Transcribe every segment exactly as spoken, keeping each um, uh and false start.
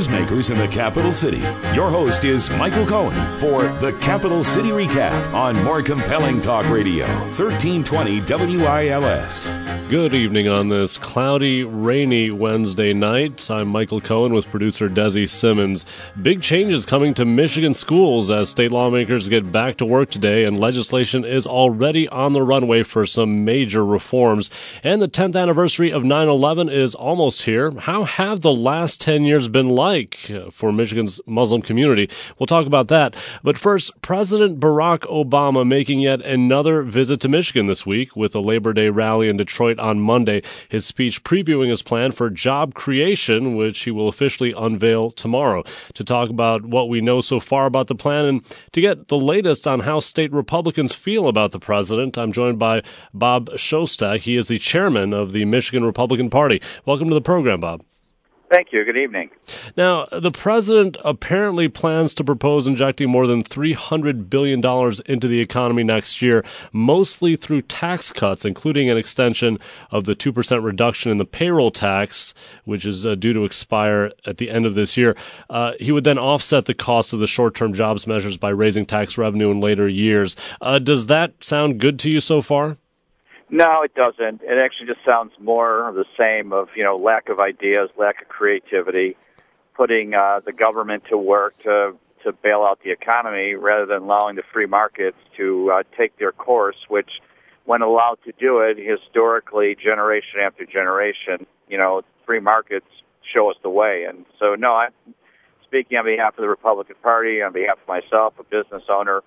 newsmakers in the capital city. Your host is Michael Cohen for the Capital City Recap on More Compelling Talk Radio, thirteen twenty W I L S. Good evening on this cloudy, rainy Wednesday night. I'm Michael Cohen with producer Desi Simmons. Big changes coming to Michigan schools as state lawmakers get back to work today, and legislation is already on the runway for some major reforms. And the tenth anniversary of nine eleven is almost here. How have the last ten years been like for Michigan's Muslim community? We'll talk about that. But first, President Barack Obama making yet another visit to Michigan this week with a Labor Day rally in Detroit on Monday. His speech previewing his plan for job creation, which he will officially unveil tomorrow. To talk about what we know so far about the plan and to get the latest on how state Republicans feel about the president, I'm joined by Bob Shostak. He is the chairman of the Michigan Republican Party. Welcome to the program, Bob. Thank you. Good evening. Now, the president apparently plans to propose injecting more than three hundred billion dollars into the economy next year, mostly through tax cuts, including an extension of the two percent reduction in the payroll tax, which is uh, due to expire at the end of this year. Uh, he would then offset the cost of the short-term jobs measures by raising tax revenue in later years. Uh, does that sound good to you so far? No, it doesn't. It actually just sounds more of the same of, you know, lack of ideas, lack of creativity, putting uh, the government to work to to bail out the economy rather than allowing the free markets to uh, take their course, which, when allowed to do it, historically, generation after generation, you know, free markets show us the way. And so, no, I'm speaking on behalf of the Republican Party, on behalf of myself, a business owner,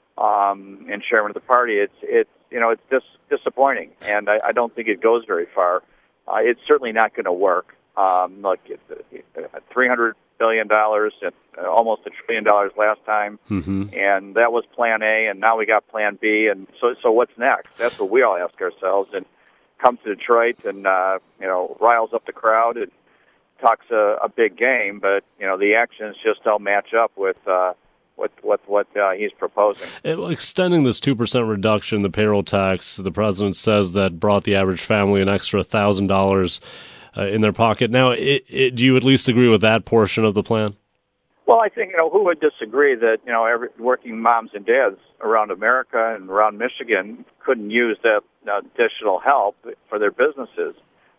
um, and chairman of the party. It's it's you know it's dis- disappointing, and I, I don't think it goes very far. Uh, it's certainly not going to work. Um, look, three hundred billion dollars and almost a trillion dollars last time, mm-hmm. and that was Plan A, and now we got Plan B, and so so what's next? That's what we all ask ourselves. And comes to Detroit and uh, you know riles up the crowd and talks a, a big game, but you know the actions just don't match up with. Uh, What what what uh, he's proposing? It, extending this two percent reduction in the payroll tax, the president says that brought the average family an extra thousand uh, dollars in their pocket. Now, it, it, do you at least agree with that portion of the plan? Well, I think you know who would disagree that you know every, working moms and dads around America and around Michigan couldn't use that additional help for their businesses.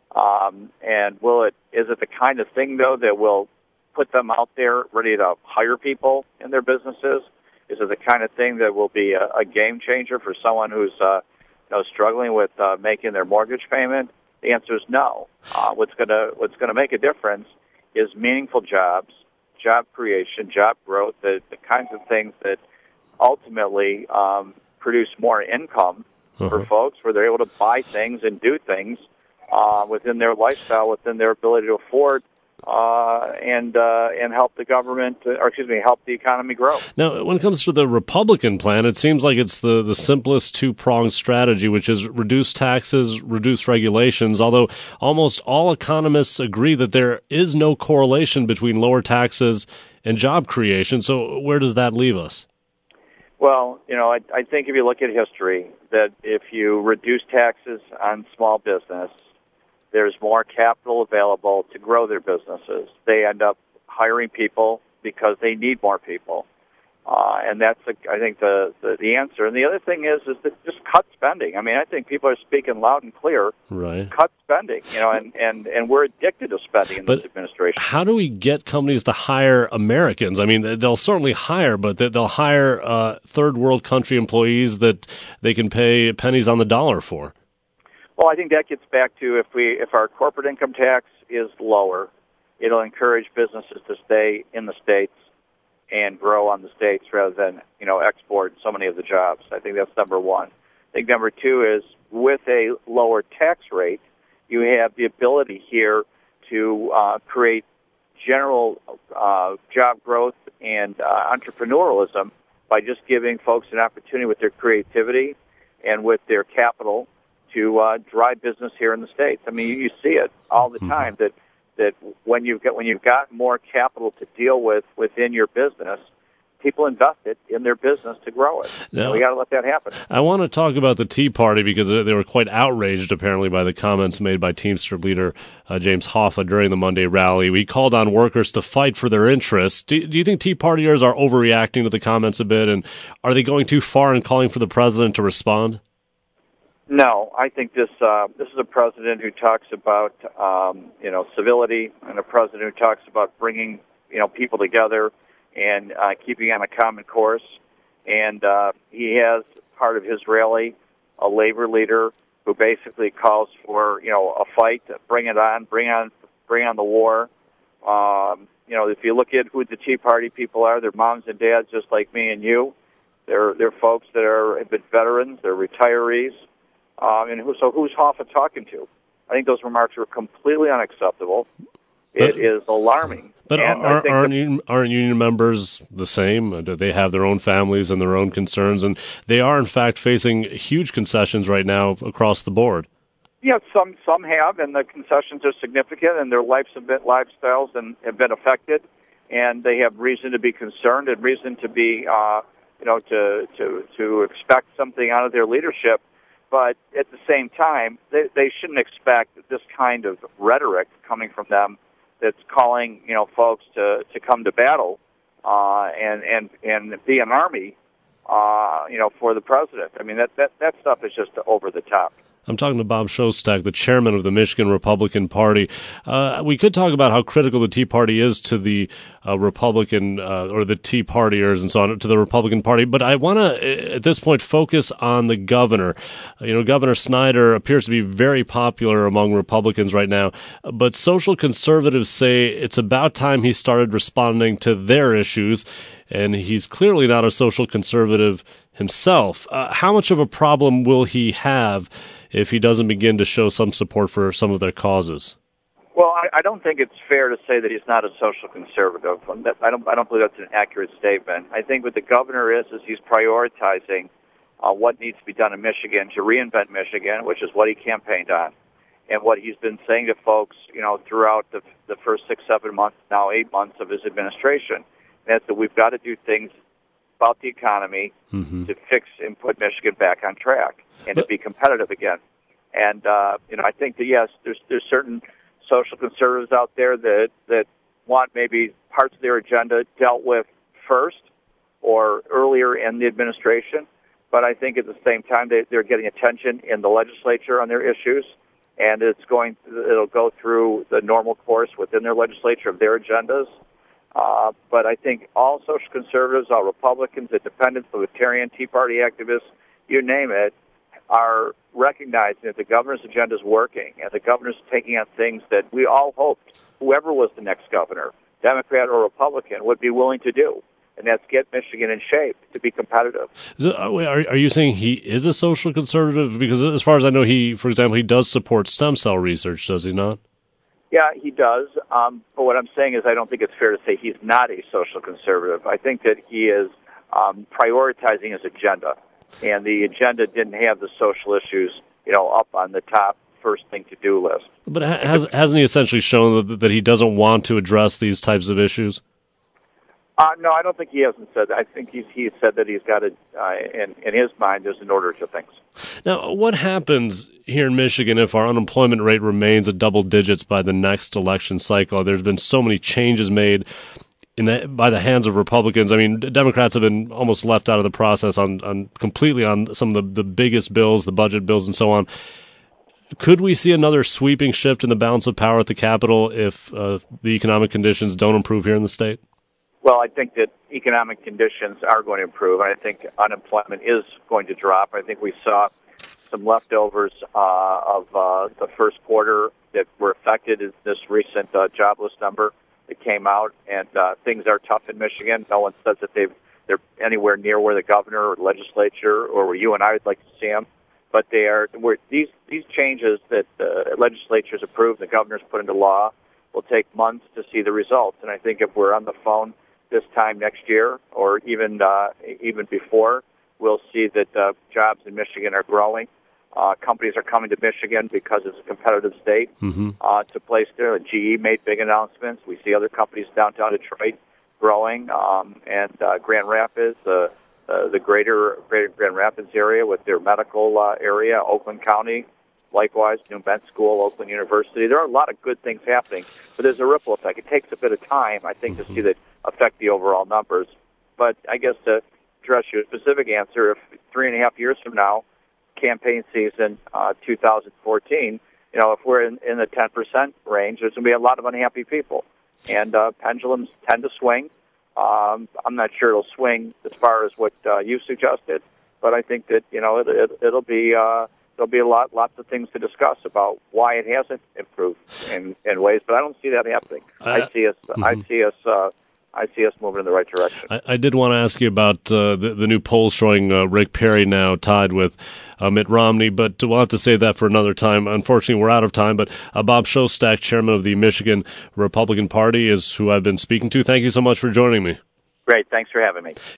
Um, and will it? Is it the kind of thing though that will put them out there ready to hire people in their businesses? Is it the kind of thing that will be a, a game changer for someone who's uh, you know, struggling with uh, making their mortgage payment? The answer is no. Uh, what's going to what's going to make a difference is meaningful jobs, job creation, job growth, the, the kinds of things that ultimately um, produce more income uh-huh. for folks, where they're able to buy things and do things uh, within their lifestyle, within their ability to afford. Uh, and uh, and help the government, or excuse me, help the economy grow. Now, when it comes to the Republican plan, it seems like it's the, the simplest two-pronged strategy, which is reduce taxes, reduce regulations, although almost all economists agree that there is no correlation between lower taxes and job creation. So where does that leave us? Well, you know, I, I think if you look at history, that if you reduce taxes on small business, there's more capital available to grow their businesses. They end up hiring people because they need more people. Uh, and that's, a, I think, the, the, the answer. And the other thing is is that just cut spending. I mean, I think people are speaking loud and clear. Right. Cut spending, you know, and, and, and we're addicted to spending in but this administration. How do we get companies to hire Americans? I mean, they'll certainly hire, but they'll hire uh, third world country employees that they can pay pennies on the dollar for. Well, I think that gets back to if we if our corporate income tax is lower, it'll encourage businesses to stay in the states and grow on the states rather than you know export so many of the jobs. I think that's number one. I think number two is with a lower tax rate, you have the ability here to uh, create general uh, job growth and uh, entrepreneurialism by just giving folks an opportunity with their creativity and with their capital to uh, drive business here in the States. I mean, you, you see it all the time that that when you've got when you've got more capital to deal with within your business, people invested in their business to grow it. Now, we got to let that happen. I want to talk about the Tea Party because they were quite outraged, apparently, by the comments made by Teamster leader uh, James Hoffa during the Monday rally. We called on workers to fight for their interests. Do, do you think Tea Partiers are overreacting to the comments a bit, and are they going too far in calling for the president to respond? No, I think this uh, this is a president who talks about um, you know civility, and a president who talks about bringing you know people together and uh, keeping on a common course. And uh, he has part of his rally a labor leader who basically calls for you know a fight, bring it on, bring on, bring on the war. Um, you know, if you look at who the Tea Party people are, they're moms and dads just like me and you. They're they're folks that are have been veterans, they're retirees. Um, and who, so who's Hoffa talking to? I think those remarks are completely unacceptable. It but, is alarming. But are, aren't, the, aren't union members the same? Do they have their own families and their own concerns? And they are, in fact, facing huge concessions right now across the board. Yeah, some some have, and the concessions are significant, and their lives have been, lifestyles and have been affected, and they have reason to be concerned and reason to be, uh, you know, to, to, to expect something out of their leadership. But at the same time, they, they shouldn't expect this kind of rhetoric coming from them that's calling, you know, folks to, to come to battle uh, and, and, and be an army, uh, you know, for the president. I mean, that, that, that stuff is just over the top. I'm talking to Bob Shostak, the chairman of the Michigan Republican Party. Uh, we could talk about how critical the Tea Party is to the uh, Republican uh, or the Tea Partiers and so on, to the Republican Party. But I want to, at this point, focus on the governor. You know, Governor Snyder appears to be very popular among Republicans right now. But social conservatives say it's about time he started responding to their issues. And he's clearly not a social conservative himself. Uh, how much of a problem will he have if he doesn't begin to show some support for some of their causes? Well, I, I don't think it's fair to say that he's not a social conservative. I don't, I don't believe that's an accurate statement. I think what the governor is, is he's prioritizing uh, what needs to be done in Michigan to reinvent Michigan, which is what he campaigned on, and what he's been saying to folks, you know, throughout the, the first six, seven months, now eight months of his administration. And that's that we've got to do things about the economy mm-hmm. to fix and put Michigan back on track and but, to be competitive again. And, uh, you know, I think that, yes, there's there's certain social conservatives out there that, that want maybe parts of their agenda dealt with first or earlier in the administration. But I think at the same time they, they're getting attention in the legislature on their issues. And it's going, it'll go through the normal course within their legislature of their agendas. Uh, but I think all social conservatives, all Republicans, independents, libertarian, Tea Party activists, you name it, are recognizing that the governor's agenda is working, and the governor's taking on things that we all hoped whoever was the next governor, Democrat or Republican, would be willing to do, and that's get Michigan in shape to be competitive. So, are, are you saying he is a social conservative? Because as far as I know, he, for example, he does support stem cell research, does he not? Yeah, he does. Um, but what I'm saying is I don't think it's fair to say he's not a social conservative. I think that he is um, prioritizing his agenda. And the agenda didn't have the social issues, you know, up on the top first thing to do list. But has, hasn't he essentially shown that, that he doesn't want to address these types of issues? Uh, no, I don't think he hasn't said that. I think he's he said that he's got it uh, in in his mind. There's an order to things. Now, what happens here in Michigan if our unemployment rate remains at double digits by the next election cycle? There's been so many changes made in the, by the hands of Republicans. I mean, Democrats have been almost left out of the process on, on completely on some of the, the biggest bills, the budget bills, and so on. Could we see another sweeping shift in the balance of power at the Capitol if uh, the economic conditions don't improve here in the state? Well, I think that economic conditions are going to improve. I think unemployment is going to drop. I think we saw some leftovers uh, of uh, the first quarter that were affected in this recent uh, jobless number that came out, and uh, things are tough in Michigan. No one says that they've, they're anywhere near where the governor or legislature or where you and I would like to see them, but they are. Where these these changes that the legislature's approved, the governor's put into law, will take months to see the results. And I think if we're on the phone this time next year, or even uh, even before, we'll see that uh, jobs in Michigan are growing. Uh, companies are coming to Michigan because it's a competitive state mm-hmm. uh, to place there. G E made big announcements. We see other companies downtown Detroit growing, um, and uh, Grand Rapids, uh, uh, the greater, greater Grand Rapids area with their medical uh, area, Oakland County, likewise, New Bent School, Oakland University. There are a lot of good things happening, but there's a ripple effect. It takes a bit of time, I think, to see that affect the overall numbers. But I guess to address your specific answer, if three and a half years from now, campaign season uh, two thousand fourteen, you know, if we're in, in the ten percent range, there's going to be a lot of unhappy people. And uh, pendulums tend to swing. Um, I'm not sure it'll swing as far as what uh, you suggested, but I think that, you know, it, it, it'll be... Uh, There'll be a lot, lots of things to discuss about why it hasn't improved in, in ways, but I don't see that happening. Uh, I see us, mm-hmm. I see us, uh, I see us moving in the right direction. I, I did want to ask you about uh, the, the new polls showing uh, Rick Perry now tied with uh, Mitt Romney, but we'll have to save that for another time. Unfortunately, we're out of time. But uh, Bob Shostak, chairman of the Michigan Republican Party, is who I've been speaking to. Thank you so much for joining me. Great, thanks for having me.